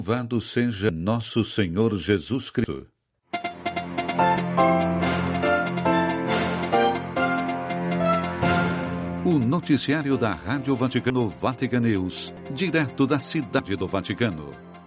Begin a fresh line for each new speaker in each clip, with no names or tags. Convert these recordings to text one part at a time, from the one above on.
Louvado seja nosso Senhor Jesus Cristo. O noticiário da Rádio Vaticano Vatican News, direto da Cidade do Vaticano.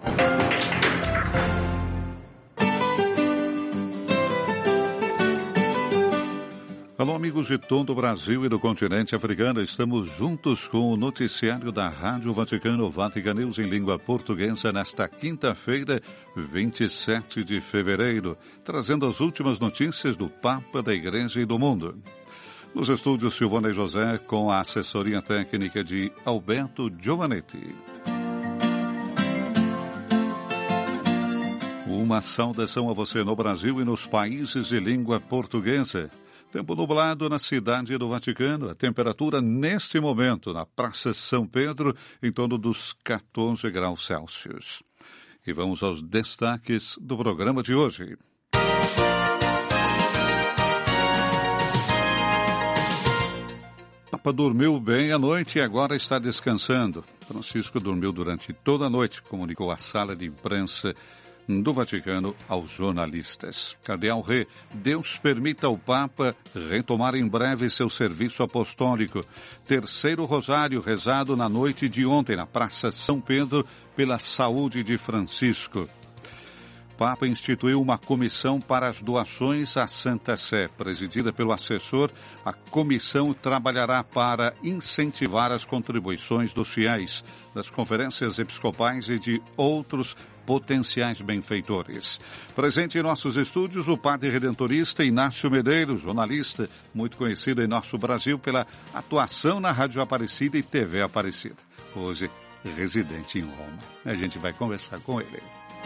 Alô, amigos de todo o Brasil e do continente africano, estamos juntos com o noticiário da Rádio Vaticano Vatican News em língua portuguesa nesta quinta-feira, 27 de fevereiro, trazendo as últimas notícias do Papa, da Igreja e do mundo. Nos estúdios, Silvana e José, com a assessoria técnica de Alberto Giovanetti. Uma saudação a você no Brasil e nos países de língua portuguesa. Tempo nublado na Cidade do Vaticano. A temperatura neste momento na Praça São Pedro em torno dos 14 graus Celsius. E vamos aos destaques do programa de hoje. O Papa dormiu bem à noite e agora está descansando. Francisco dormiu durante toda a noite, comunicou a sala de imprensa do Vaticano aos jornalistas. Cardeal Rê, Deus permita ao Papa retomar em breve seu serviço apostólico. Terceiro rosário rezado na noite de ontem na Praça São Pedro pela saúde de Francisco. Papa instituiu uma comissão para as doações à Santa Sé. Presidida pelo assessor, a comissão trabalhará para incentivar as contribuições dos fiéis, das conferências episcopais e de outros potenciais benfeitores. Presente em nossos estúdios, o padre redentorista Inácio Medeiros, jornalista muito conhecido em nosso Brasil pela atuação na Rádio Aparecida e TV Aparecida. Hoje, residente em Roma. A gente vai conversar com ele.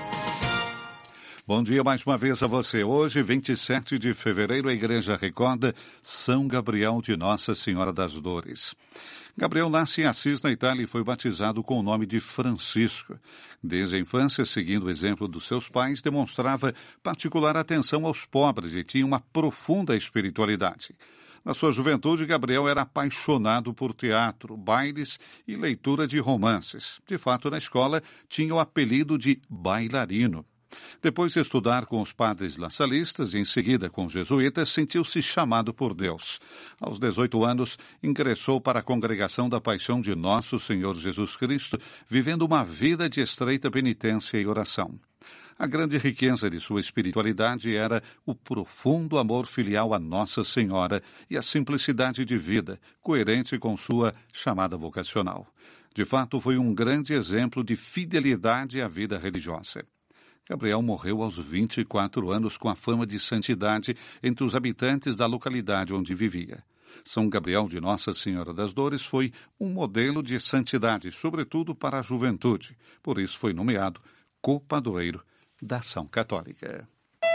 Bom dia mais uma vez a você. Hoje, 27 de fevereiro, a Igreja recorda São Gabriel de Nossa Senhora das Dores. Gabriel nasce em Assis, na Itália, e foi batizado com o nome de Francisco. Desde a infância, seguindo o exemplo dos seus pais, demonstrava particular atenção aos pobres e tinha uma profunda espiritualidade. Na sua juventude, Gabriel era apaixonado por teatro, bailes e leitura de romances. De fato, na escola, tinha o apelido de bailarino. Depois de estudar com os padres lassalistas e em seguida com os jesuítas, sentiu-se chamado por Deus. Aos 18 anos, ingressou para a Congregação da Paixão de Nosso Senhor Jesus Cristo, vivendo uma vida de estreita penitência e oração. A grande riqueza de sua espiritualidade era o profundo amor filial a Nossa Senhora e a simplicidade de vida, coerente com sua chamada vocacional. De fato, foi um grande exemplo de fidelidade à vida religiosa. Gabriel morreu aos 24 anos com a fama de santidade entre os habitantes da localidade onde vivia. São Gabriel de Nossa Senhora das Dores foi um modelo de santidade, sobretudo para a juventude. Por isso foi nomeado copadroeiro da Ação Católica.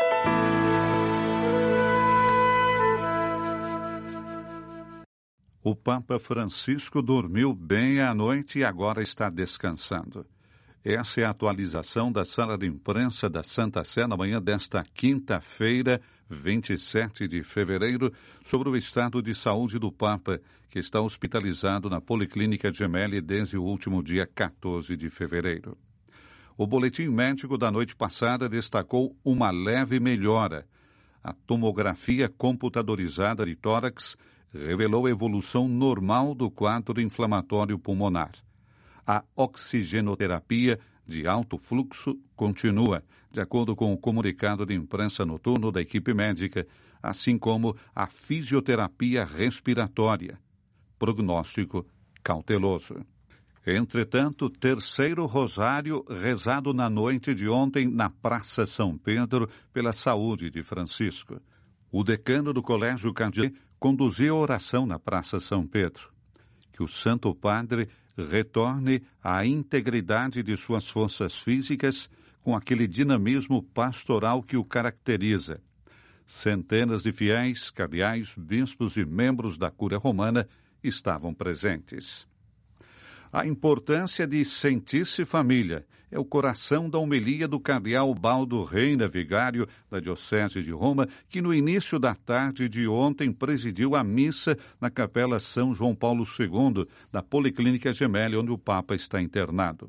O Papa Francisco dormiu bem à noite e agora está descansando. Essa é a atualização da sala de imprensa da Santa Sé na manhã desta quinta-feira, 27 de fevereiro, sobre o estado de saúde do Papa, que está hospitalizado na Policlínica Gemelli desde o último dia 14 de fevereiro. O boletim médico da noite passada destacou uma leve melhora. A tomografia computadorizada de tórax revelou a evolução normal do quadro inflamatório pulmonar. A oxigenoterapia de alto fluxo continua, de acordo com o comunicado de imprensa noturno da equipe médica, assim como a fisioterapia respiratória. Prognóstico cauteloso. Entretanto, terceiro rosário rezado na noite de ontem na Praça São Pedro pela saúde de Francisco. O decano do Colégio Cardeal conduziu a oração na Praça São Pedro. Que o Santo Padre retorne à integridade de suas forças físicas com aquele dinamismo pastoral que o caracteriza. Centenas de fiéis, cardeais, bispos e membros da Cúria Romana estavam presentes. A importância de sentir-se família é o coração da homilia do cardeal Baldo Reina, vigário da Diocese de Roma, que no início da tarde de ontem presidiu a missa na Capela São João Paulo II, da Policlínica Gemelli, onde o Papa está internado.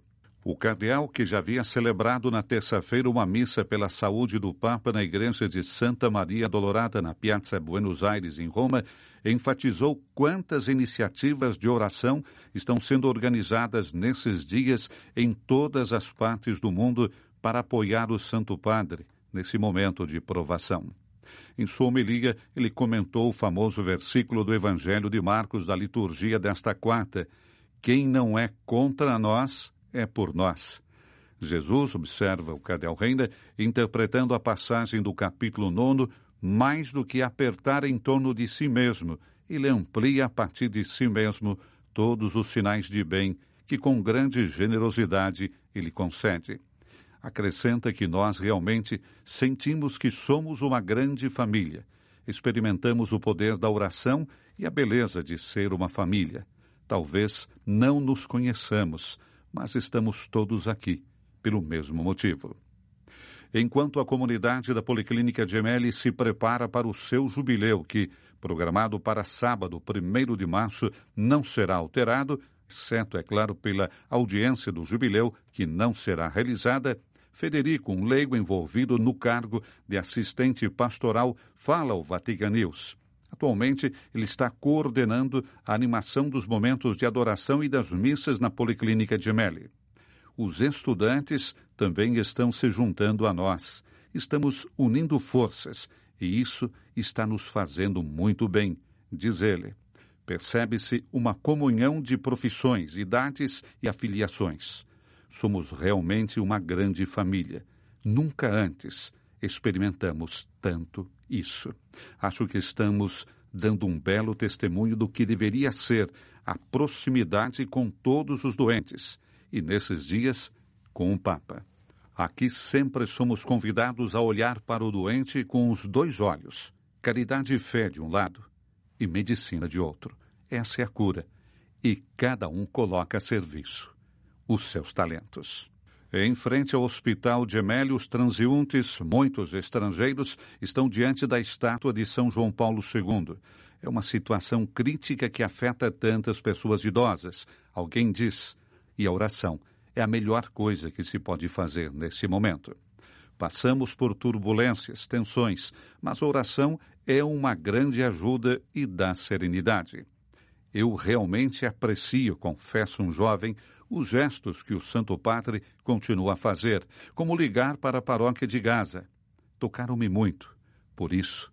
O cardeal, que já havia celebrado na terça-feira uma missa pela saúde do Papa na igreja de Santa Maria Dolorada, na Piazza Buenos Aires, em Roma, enfatizou quantas iniciativas de oração estão sendo organizadas nesses dias em todas as partes do mundo para apoiar o Santo Padre nesse momento de provação. Em sua homilia, ele comentou o famoso versículo do Evangelho de Marcos da liturgia desta quarta: quem não é contra nós é por nós. Jesus, observa o cardeal Reina, interpretando a passagem do capítulo 9, mais do que apertar em torno de si mesmo, ele amplia a partir de si mesmo todos os sinais de bem que com grande generosidade ele concede. Acrescenta que nós realmente sentimos que somos uma grande família, experimentamos o poder da oração e a beleza de ser uma família. Talvez não nos conheçamos, mas estamos todos aqui pelo mesmo motivo. Enquanto a comunidade da Policlínica Gemelli se prepara para o seu jubileu, que, programado para sábado, 1º de março, não será alterado, exceto, é claro, pela audiência do jubileu, que não será realizada, Federico, um leigo envolvido no cargo de assistente pastoral, fala ao Vatican News. Atualmente, ele está coordenando a animação dos momentos de adoração e das missas na Policlínica Gemelli. Os estudantes também estão se juntando a nós. Estamos unindo forças e isso está nos fazendo muito bem, diz ele. Percebe-se uma comunhão de profissões, idades e afiliações. Somos realmente uma grande família. Nunca antes experimentamos tanto isso. Acho que estamos dando um belo testemunho do que deveria ser a proximidade com todos os doentes, e nesses dias, com o Papa. Aqui sempre somos convidados a olhar para o doente com os dois olhos, caridade e fé de um lado, e medicina de outro. Essa é a cura, e cada um coloca a serviço os seus talentos. Em frente ao Hospital Gemelli, os transeuntes, muitos estrangeiros, estão diante da estátua de São João Paulo II. É uma situação crítica que afeta tantas pessoas idosas. Alguém diz, e a oração é a melhor coisa que se pode fazer nesse momento. Passamos por turbulências, tensões, mas a oração é uma grande ajuda e dá serenidade. Eu realmente aprecio, confessa um jovem, os gestos que o Santo Padre continua a fazer, como ligar para a paróquia de Gaza. Tocaram-me muito. Por isso,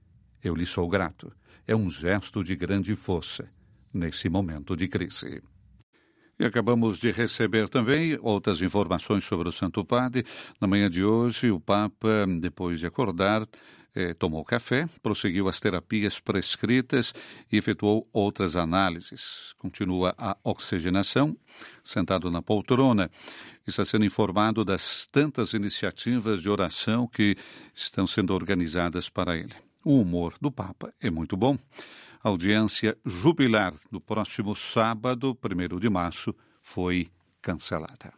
eu lhe sou grato. É um gesto de grande força nesse momento de crise. E acabamos de receber também outras informações sobre o Santo Padre. Na manhã de hoje, o Papa, depois de acordar, tomou café, prosseguiu as terapias prescritas e efetuou outras análises. Continua a oxigenação, sentado na poltrona. Está sendo informado das tantas iniciativas de oração que estão sendo organizadas para ele. O humor do Papa é muito bom. A audiência jubilar do próximo sábado, 1º de março, foi cancelada.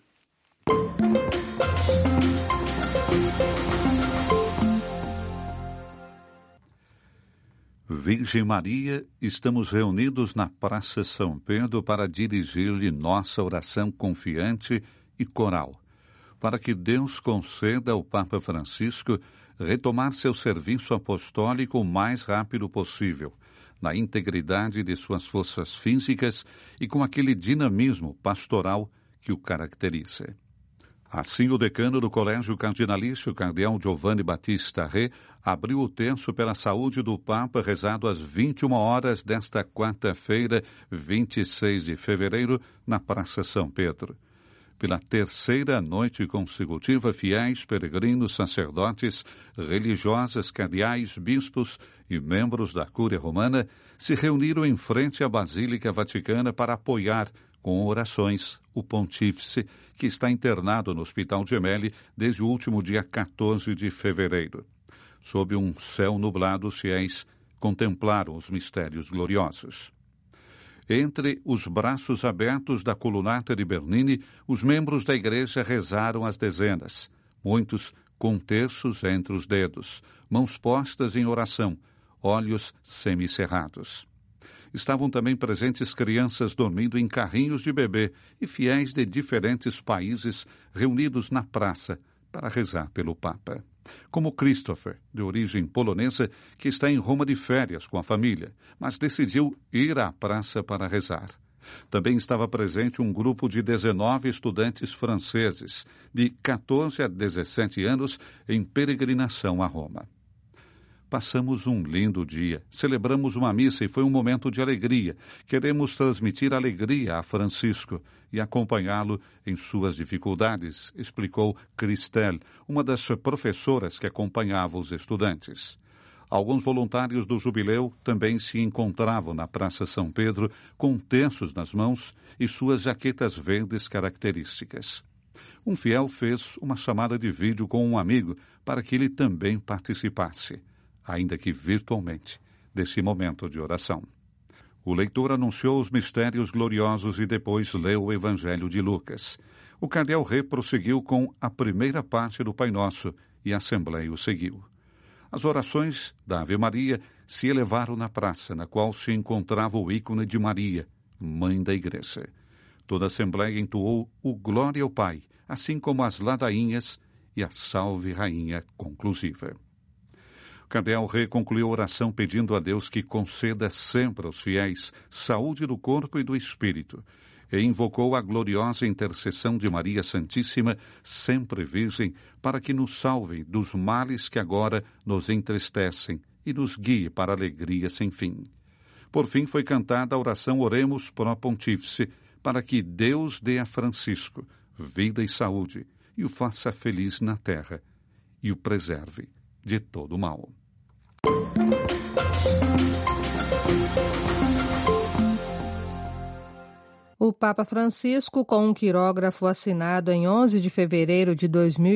Virgem Maria, estamos reunidos na Praça São Pedro para dirigir-lhe nossa oração confiante e coral, para que Deus conceda ao Papa Francisco retomar seu serviço apostólico o mais rápido possível, na integridade de suas forças físicas e com aquele dinamismo pastoral que o caracteriza. Assim, o decano do Colégio Cardinalício, o cardeal Giovanni Battista Re, abriu o terço pela saúde do Papa, rezado às 21 horas desta quarta-feira, 26 de fevereiro, na Praça São Pedro. Pela terceira noite consecutiva, fiéis, peregrinos, sacerdotes, religiosas, cardeais, bispos e membros da Cúria Romana se reuniram em frente à Basílica Vaticana para apoiar, com orações, o pontífice, que está internado no Hospital Gemelli desde o último dia 14 de fevereiro. Sob um céu nublado, os fiéis contemplaram os mistérios gloriosos. Entre os braços abertos da colunata de Bernini, os membros da igreja rezaram as dezenas, muitos com terços entre os dedos, mãos postas em oração, olhos semicerrados. Estavam também presentes crianças dormindo em carrinhos de bebê e fiéis de diferentes países reunidos na praça para rezar pelo Papa. Como Christopher, de origem polonesa, que está em Roma de férias com a família, mas decidiu ir à praça para rezar. Também estava presente um grupo de 19 estudantes franceses, de 14 a 17 anos, em peregrinação a Roma. Passamos um lindo dia, celebramos uma missa e foi um momento de alegria. Queremos transmitir alegria a Francisco e acompanhá-lo em suas dificuldades, explicou Christelle, uma das professoras que acompanhava os estudantes. Alguns voluntários do jubileu também se encontravam na Praça São Pedro com terços nas mãos e suas jaquetas verdes características. Um fiel fez uma chamada de vídeo com um amigo para que ele também participasse, ainda que virtualmente, desse momento de oração. O leitor anunciou os mistérios gloriosos e depois leu o Evangelho de Lucas. O cardeal Rê prosseguiu com a primeira parte do Pai Nosso e a Assembleia o seguiu. As orações da Ave Maria se elevaram na praça, na qual se encontrava o ícone de Maria, mãe da Igreja. Toda a Assembleia entoou o Glória ao Pai, assim como as ladainhas e a Salve Rainha conclusiva. O cardeal Rê concluiu a oração pedindo a Deus que conceda sempre aos fiéis saúde do corpo e do espírito, e invocou a gloriosa intercessão de Maria Santíssima, sempre Virgem, para que nos salve dos males que agora nos entristecem e nos guie para a alegria sem fim. Por fim, foi cantada a oração Oremos pro Pontífice, para que Deus dê a Francisco vida e saúde, e o faça feliz na terra, e o preserve de todo mal.
O Papa Francisco, com um quirógrafo assinado em 11 de fevereiro de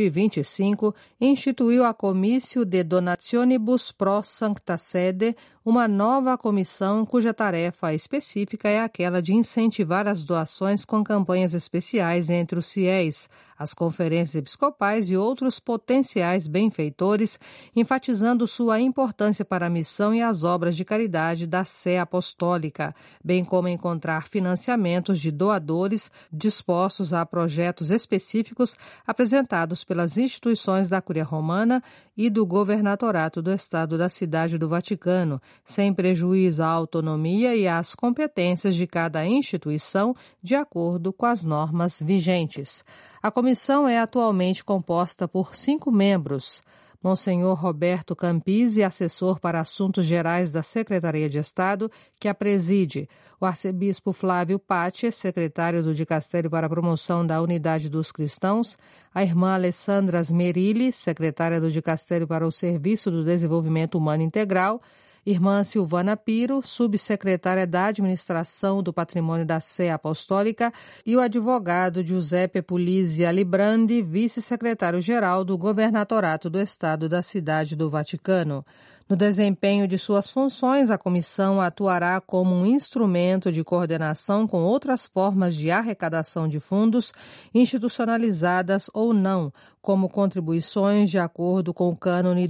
2025, instituiu a Comissio de Donationibus pro Sancta Sede, uma nova comissão cuja tarefa específica é aquela de incentivar as doações com campanhas especiais entre os fiéis, as conferências episcopais e outros potenciais benfeitores, enfatizando sua importância para a missão e as obras de caridade da Sé Apostólica, bem como encontrar financiamentos de doadores dispostos a projetos específicos apresentados pelas instituições da Cúria Romana e do Governatorato do Estado da Cidade do Vaticano, sem prejuízo à autonomia e às competências de cada instituição, de acordo com as normas vigentes. A comissão é atualmente composta por 5 membros. Monsenhor Roberto Campisi, assessor para assuntos gerais da Secretaria de Estado, que a preside. O arcebispo Flávio Patti, secretário do Dicastério para a Promoção da Unidade dos Cristãos. A irmã Alessandra Smerilli, secretária do Dicastério para o Serviço do Desenvolvimento Humano Integral. Irmã Silvana Piro, subsecretária da Administração do Patrimônio da Sé Apostólica, e o advogado Giuseppe Pulisi Alibrandi, vice-secretário-geral do Governatorato do Estado da Cidade do Vaticano. No desempenho de suas funções, a comissão atuará como um instrumento de coordenação com outras formas de arrecadação de fundos, institucionalizadas ou não, como contribuições de acordo com o Cânone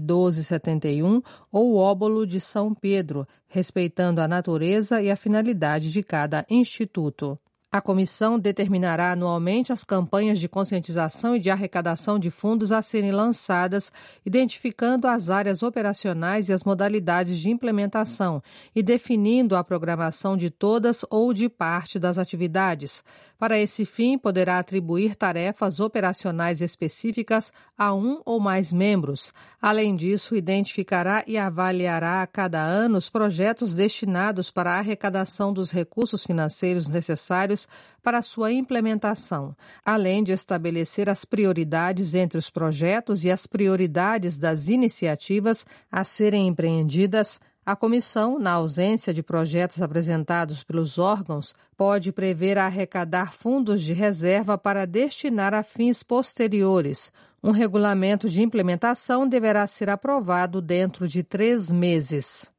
1271 ou o Óbolo de São Pedro, respeitando a natureza e a finalidade de cada instituto. A comissão determinará anualmente as campanhas de conscientização e de arrecadação de fundos a serem lançadas, identificando as áreas operacionais e as modalidades de implementação e definindo a programação de todas ou de parte das atividades. Para esse fim, poderá atribuir tarefas operacionais específicas a um ou mais membros. Além disso, identificará e avaliará a cada ano os projetos destinados para a arrecadação dos recursos financeiros necessários para sua implementação, além de estabelecer as prioridades entre os projetos e as prioridades das iniciativas a serem empreendidas. A comissão, na ausência de projetos apresentados pelos órgãos, pode prever arrecadar fundos de reserva para destinar a fins posteriores. Um regulamento de implementação deverá ser aprovado dentro de 3 meses.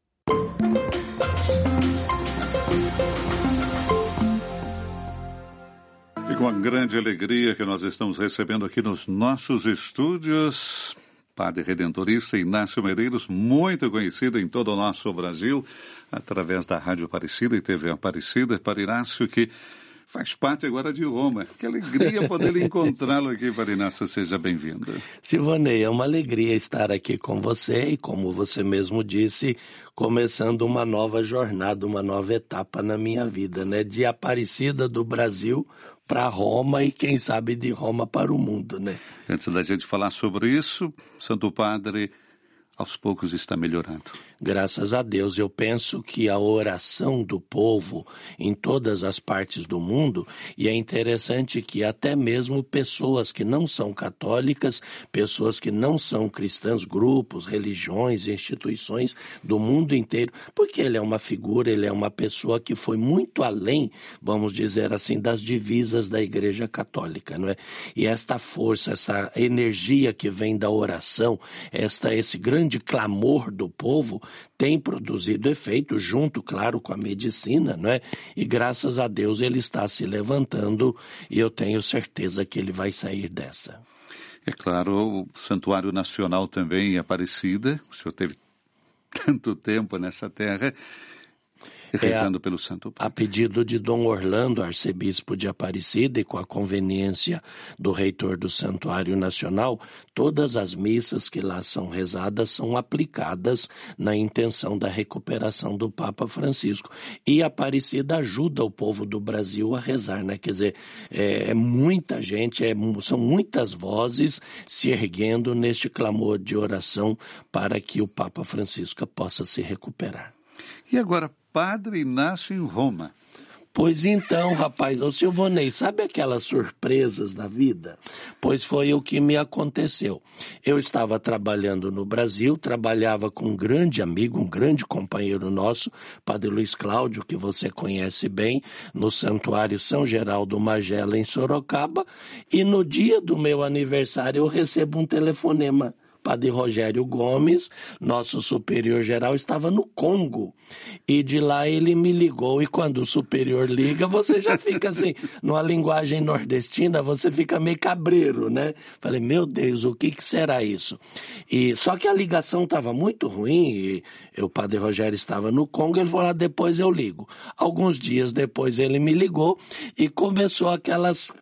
E com a grande alegria que nós estamos recebendo aqui nos nossos estúdios, padre redentorista Inácio Medeiros, muito conhecido em todo o nosso Brasil, através da Rádio Aparecida e TV Aparecida. Padre Inácio, que faz parte agora de Roma. Que alegria poder encontrá-lo aqui, Padre Inácio. Seja bem-vindo.
Silvanei, é uma alegria estar aqui com você e, como você mesmo disse, começando uma nova jornada, uma nova etapa na minha vida, né? De Aparecida do Brasil para Roma e, quem sabe, de Roma para o mundo, né?
Antes da gente falar sobre isso, Santo Padre, aos poucos está melhorando.
Graças a Deus, eu penso que a oração do povo em todas as partes do mundo, e é interessante que até mesmo pessoas que não são católicas, pessoas que não são cristãs, grupos, religiões, instituições do mundo inteiro, porque ele é uma figura, ele é uma pessoa que foi muito além, vamos dizer assim, das divisas da Igreja Católica, não é? E esta força, essa energia que vem da oração, esse grande clamor do povo, tem produzido efeito junto, claro, com a medicina, não é? E graças a Deus ele está se levantando e eu tenho certeza que ele vai sair dessa.
É claro, o Santuário Nacional também em Aparecida, o senhor teve tanto tempo nessa terra, rezando pelo Santo Padre.
A pedido de Dom Orlando, arcebispo de Aparecida, e com a conveniência do reitor do Santuário Nacional, todas as missas que lá são rezadas são aplicadas na intenção da recuperação do Papa Francisco. E Aparecida ajuda o povo do Brasil a rezar, né? Quer dizer, é muita gente, são muitas vozes se erguendo neste clamor de oração para que o Papa Francisco possa se recuperar.
E agora, Padre Inácio em Roma.
Pois então, rapaz, ô Silvanei, sabe aquelas surpresas da vida? Pois foi o que me aconteceu. Eu estava trabalhando no Brasil, trabalhava com um grande amigo, um grande companheiro nosso, Padre Luiz Cláudio, que você conhece bem, no Santuário São Geraldo Magela, em Sorocaba, e no dia do meu aniversário eu recebo um telefonema. Padre Rogério Gomes, nosso superior geral, estava no Congo. E de lá ele me ligou, e quando o superior liga, você já fica assim, numa linguagem nordestina, você fica meio cabreiro, né? Falei, meu Deus, o que será isso? Só que a ligação estava muito ruim, e o Padre Rogério estava no Congo, ele falou, depois eu ligo. Alguns dias depois ele me ligou e começou aquelas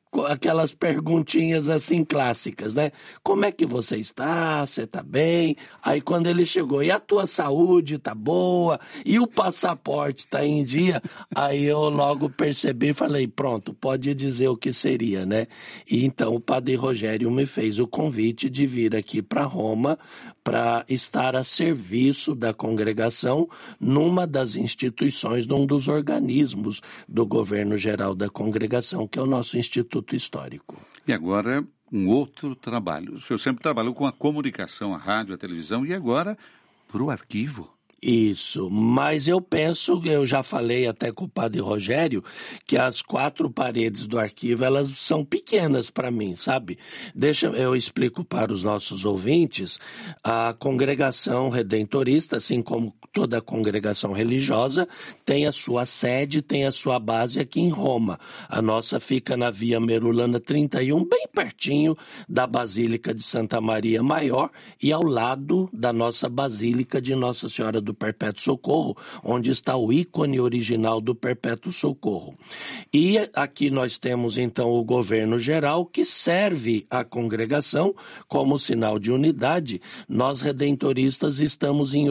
perguntinhas assim clássicas, né? Como é que você está? Você está bem? Aí quando ele chegou, e a tua saúde está boa? E o passaporte está em dia? Aí eu logo percebi e falei, pronto, pode dizer o que seria, né? E então o Padre Rogério me fez o convite de vir aqui para Roma para estar a serviço da congregação numa das instituições, num dos organismos do governo geral da congregação, que é o nosso Instituto Histórico.
E agora, um outro trabalho. O senhor sempre trabalhou com a comunicação, a rádio, a televisão, e agora para o arquivo.
Isso, mas eu já falei até com o Padre Rogério, que as 4 paredes do arquivo, elas são pequenas para mim, sabe? Eu explico para os nossos ouvintes, a congregação redentorista, assim como toda congregação religiosa, tem a sua sede, tem a sua base aqui em Roma. A nossa fica na Via Merulana 31, bem pertinho da Basílica de Santa Maria Maior e ao lado da nossa Basílica de Nossa Senhora do Perpétuo Socorro, onde está o ícone original do Perpétuo Socorro. E aqui nós temos então o governo geral, que serve a congregação como sinal de unidade. Nós redentoristas estamos em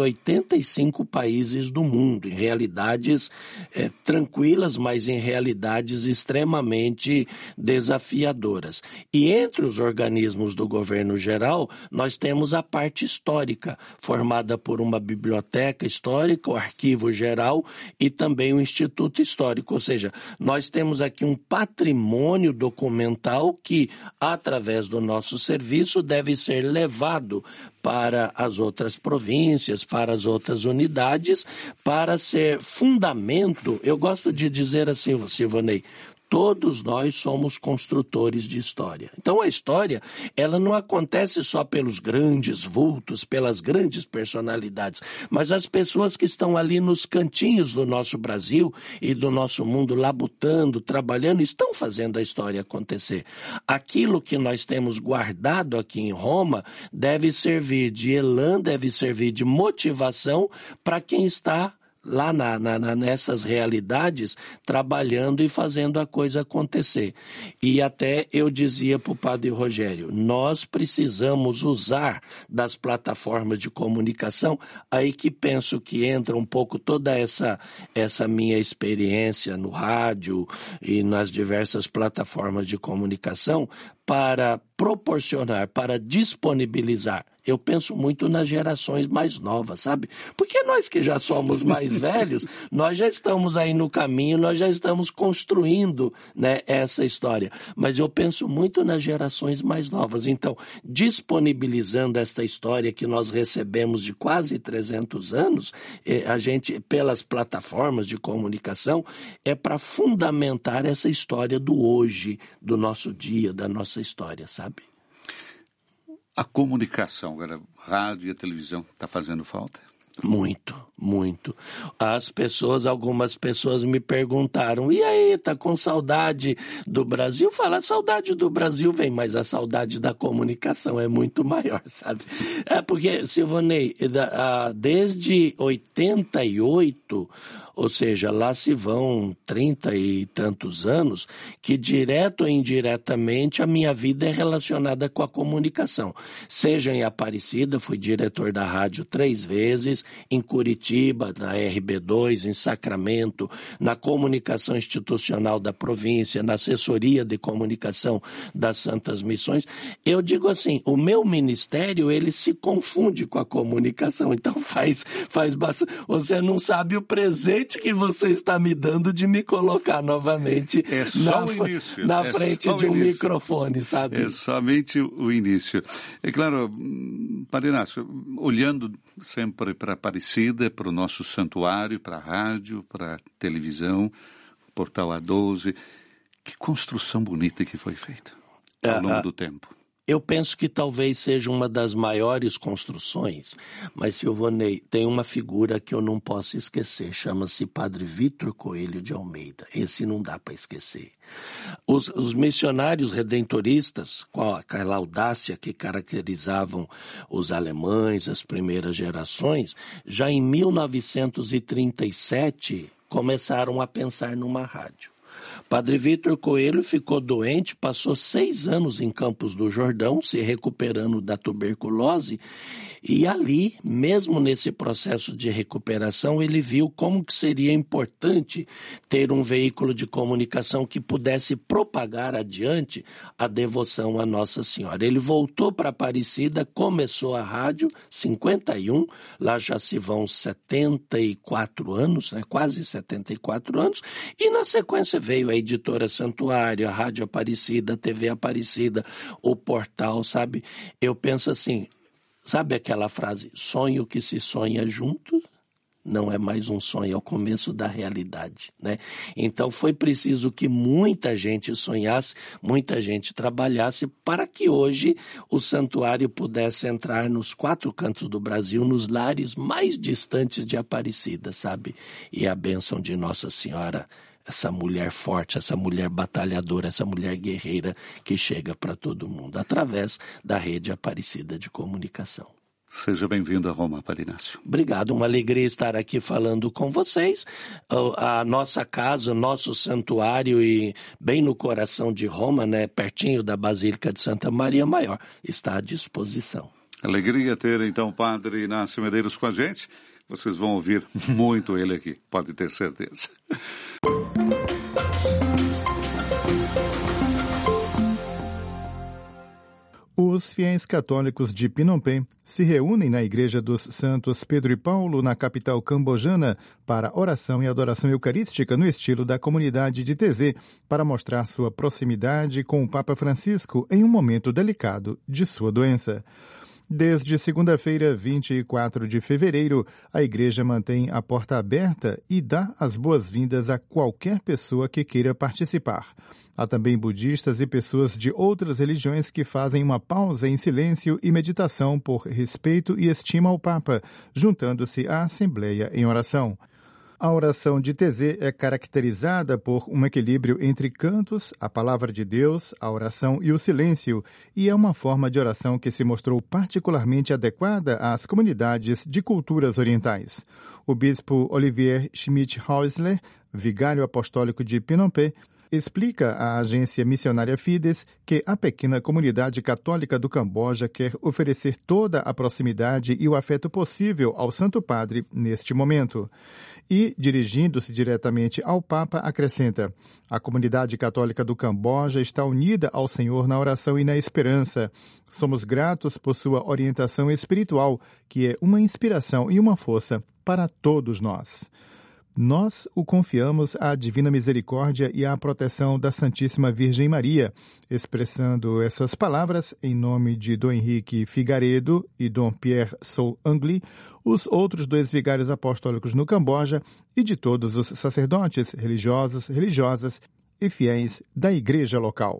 85 países do mundo, em realidades tranquilas, mas em realidades extremamente desafiadoras. E entre os organismos do governo geral, nós temos a parte histórica, formada por uma biblioteca histórica, o Arquivo Geral e também o Instituto Histórico. Ou seja, nós temos aqui um patrimônio documental que, através do nosso serviço, deve ser levado para as outras províncias, para as outras unidades, para ser fundamento. Eu gosto de dizer assim, Silvanei, Todos nós somos construtores de história. Então a história, ela não acontece só pelos grandes vultos, pelas grandes personalidades, mas as pessoas que estão ali nos cantinhos do nosso Brasil e do nosso mundo, labutando, trabalhando, estão fazendo a história acontecer. Aquilo que nós temos guardado aqui em Roma deve servir de elan, deve servir de motivação para quem está lá nessas realidades, trabalhando e fazendo a coisa acontecer. E até eu dizia para o padre Rogério, nós precisamos usar das plataformas de comunicação, aí que penso que entra um pouco toda essa minha experiência no rádio e nas diversas plataformas de comunicação, para proporcionar, para disponibilizar. Eu penso muito nas gerações mais novas, sabe? Porque nós que já somos mais velhos, nós já estamos aí no caminho, nós já estamos construindo, né, essa história. Mas eu penso muito nas gerações mais novas. Então, disponibilizando esta história que nós recebemos de quase 300 anos, a gente, pelas plataformas de comunicação, é para fundamentar essa história do hoje, do nosso dia, da nossa história, sabe?
A comunicação, agora, rádio e a televisão, está fazendo falta?
Muito, muito. Algumas pessoas me perguntaram, e aí, tá com saudade do Brasil? Fala, a saudade do Brasil vem, mas a saudade da comunicação é muito maior, sabe? É porque, Silvanei, desde 88... Ou seja, lá se vão 30 e tantos anos que, direto ou indiretamente, a minha vida é relacionada com a comunicação. Seja em Aparecida, fui diretor da rádio 3 vezes, em Curitiba, na RB2, em Sacramento, na comunicação institucional da província, na assessoria de comunicação das Santas Missões. Eu digo assim, o meu ministério, ele se confunde com a comunicação. Então faz bastante. Você não sabe o presente que você está me dando de me colocar novamente na frente de um microfone, sabe?
É somente o início. É claro, Padre Inácio, olhando sempre para Aparecida, para o nosso santuário, para a rádio, para a televisão, Portal A12, que construção bonita que foi feita ao longo do tempo.
Eu penso que talvez seja uma das maiores construções, mas, Silvanei, tem uma figura que eu não posso esquecer, chama-se Padre Vítor Coelho de Almeida. Esse não dá para esquecer. Os missionários redentoristas, com aquela audácia que caracterizavam os alemães, as primeiras gerações, já em 1937 começaram a pensar numa rádio. Padre Vítor Coelho ficou doente, passou 6 anos em Campos do Jordão, se recuperando da tuberculose, e ali, mesmo nesse processo de recuperação, ele viu como que seria importante ter um veículo de comunicação que pudesse propagar adiante a devoção a Nossa Senhora. Ele voltou para Aparecida, começou a rádio, 51, lá já se vão 74 anos, né, quase 74 anos, e na sequência veio a Editora Santuário, a Rádio Aparecida, a TV Aparecida, o portal, sabe? Eu penso assim, sabe aquela frase, sonho que se sonha junto? Não é mais um sonho, é o começo da realidade, né? Então foi preciso que muita gente sonhasse, muita gente trabalhasse para que hoje o santuário pudesse entrar nos 4 cantos do Brasil, nos lares mais distantes de Aparecida, sabe? E a bênção de Nossa Senhora, essa mulher forte, essa mulher batalhadora, essa mulher guerreira que chega para todo mundo, através da rede Aparecida de comunicação.
Seja bem-vindo a Roma, Padre Inácio.
Obrigado, uma alegria estar aqui falando com vocês. A nossa casa, nosso santuário, e bem no coração de Roma, né, pertinho da Basílica de Santa Maria Maior, está à disposição.
Alegria ter, então, o Padre Inácio Medeiros com a gente. Vocês vão ouvir muito ele aqui, pode ter certeza.
Os fiéis católicos de Phnom Penh se reúnem na Igreja dos Santos Pedro e Paulo, na capital cambojana, para oração e adoração eucarística no estilo da comunidade de Tezé, para mostrar sua proximidade com o Papa Francisco em um momento delicado de sua doença. Desde segunda-feira, 24 de fevereiro, a igreja mantém a porta aberta e dá as boas-vindas a qualquer pessoa que queira participar. Há também budistas e pessoas de outras religiões que fazem uma pausa em silêncio e meditação por respeito e estima ao Papa, juntando-se à Assembleia em oração. A oração de Taizé é caracterizada por um equilíbrio entre cantos, a palavra de Deus, a oração e o silêncio, e é uma forma de oração que se mostrou particularmente adequada às comunidades de culturas orientais. O bispo Olivier Schmidt-Häusler, vigário apostólico de Phnom Penh, explica à agência missionária Fides que a pequena comunidade católica do Camboja quer oferecer toda a proximidade e o afeto possível ao Santo Padre neste momento. E, dirigindo-se diretamente ao Papa, acrescenta: a comunidade católica do Camboja está unida ao Senhor na oração e na esperança. Somos gratos por sua orientação espiritual, que é uma inspiração e uma força para todos nós. Nós o confiamos à Divina Misericórdia e à proteção da Santíssima Virgem Maria. Expressando essas palavras, em nome de Dom Henrique Figaredo e Dom Pierre Soul-Angli, os outros 2 vigários apostólicos no Camboja e de todos os sacerdotes, religiosos, religiosas e fiéis da igreja local.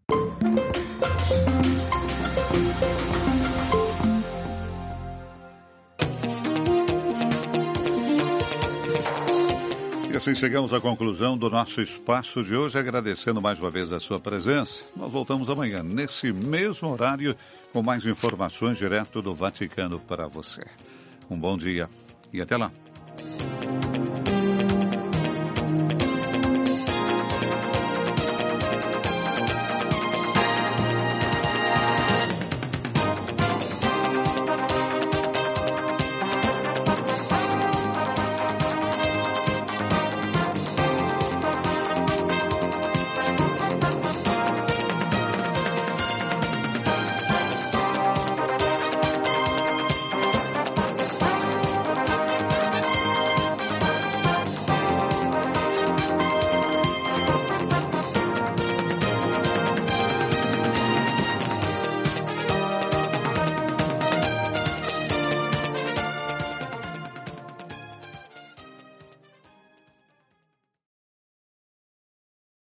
E assim chegamos à conclusão do nosso espaço de hoje, agradecendo mais uma vez a sua presença. Nós voltamos amanhã, nesse mesmo horário, com mais informações direto do Vaticano para você. Um bom dia e até lá.